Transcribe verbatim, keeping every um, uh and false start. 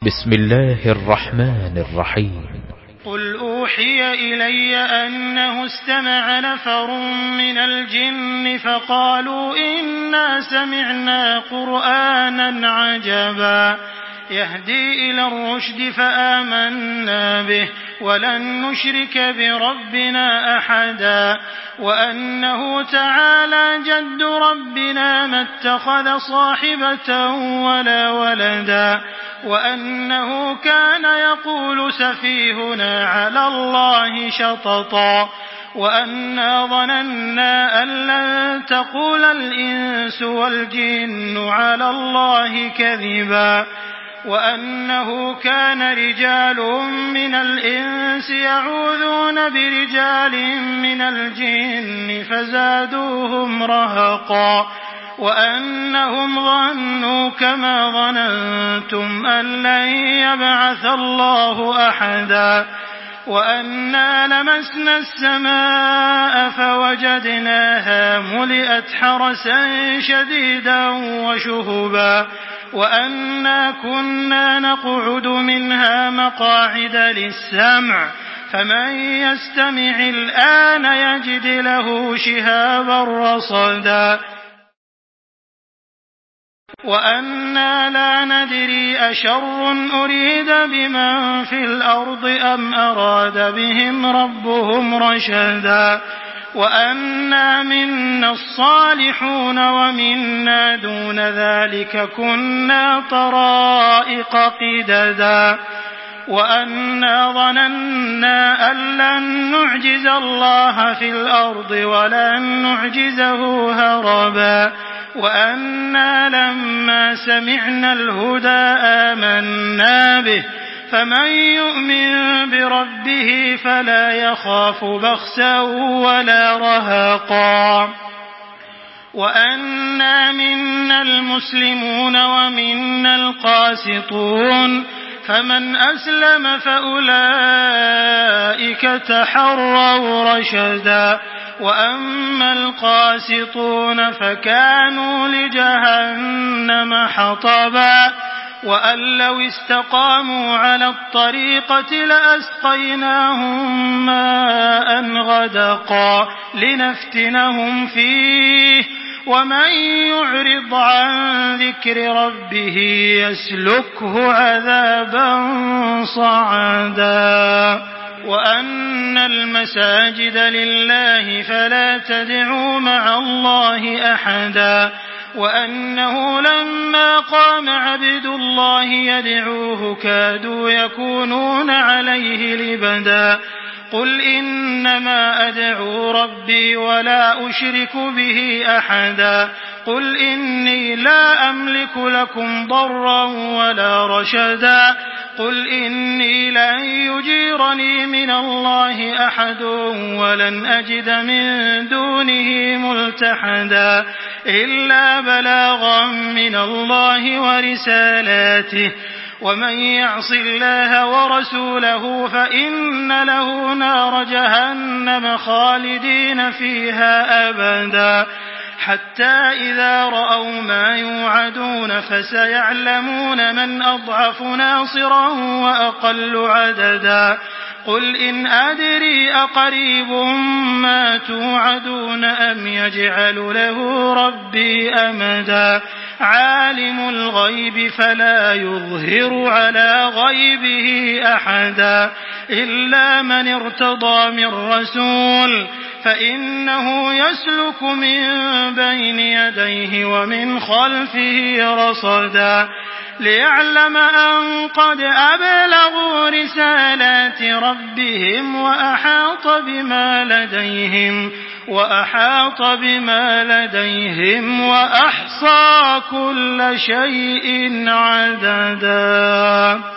بسم الله الرحمن الرحيم. قل أوحي إلي أنه استمع نفر من الجن فقالوا إنا سمعنا قرآنا عجبا يهدي إلى الرشد فآمنا به ولن نشرك بربنا أحدا وأنه تعالى جد ربنا ما اتخذ صاحبة ولا ولدا وأنه كان يقول سفيهنا على الله شططا وأنا ظننا أن لن تقول الإنس والجن على الله كذبا وأنه كان رجال من الإنس يعوذون برجال من الجن فزادوهم رهقا وأنهم ظنوا كما ظننتم أن لن يبعث الله أحدا وأنا لمسنا السماء فوجدناها ملئت حرسا شديدا وشهبا وأنا كنا نقعد منها مقاعد للسمع فمن يستمع الآن يجد له شهابا رصدا وأنا لا ندري أشر أريد بمن في الأرض أم أراد بهم ربهم رشدا وأنا منا الصالحون ومنا دون ذلك كنا طرائق قددا وأنا ظننا أن لن نعجز الله في الأرض ولن نعجزه هربا وأنا لما سمعنا الهدى آمنا به فمن يؤمن بربه فلا يخاف بخسا ولا رهقا وأنا منا المسلمون ومنا القاسطون فمن أسلم فأولئك تحروا رشدا وأما القاسطون فكانوا لجهنم حطبا وأن لو استقاموا على الطريقة لأسقيناهم ماء غدقا لنفتنهم فيه ومن يعرض عن ذكر ربه يسلكه عذابا صعدا وأن المساجد لله فلا تدعوا مع الله أحدا وأنه لما قام عبد الله يدعوه كادوا يكونون عليه لبدا قل إنما أدعو ربي ولا أشرك به أحدا قل إني لا أملك لكم ضرا ولا رشدا قل إني لن يجيرني من الله أحد ولن أجد من دونه ملتحدا إلا بلاغا من الله ورسالاته ومن يعص الله ورسوله فإن له نار جهنم خالدين فيها أبدا حتى إذا رأوا ما يوعدون فسيعلمون من أضعف ناصرا وأقل عددا قل إن أدري أقريب ما توعدون أم يجعل له ربي أمدا عالم الغيب فلا يظهر على غيبه أحدا إلا من ارتضى من رسول فإنه يسلك من بين يديه ومن خلفه رصدا ليعلم أن قد أبلغوا رسالات ربهم وأحاط بما لديهم وأحاط بما لديهم وأحصى كل شيء عددا.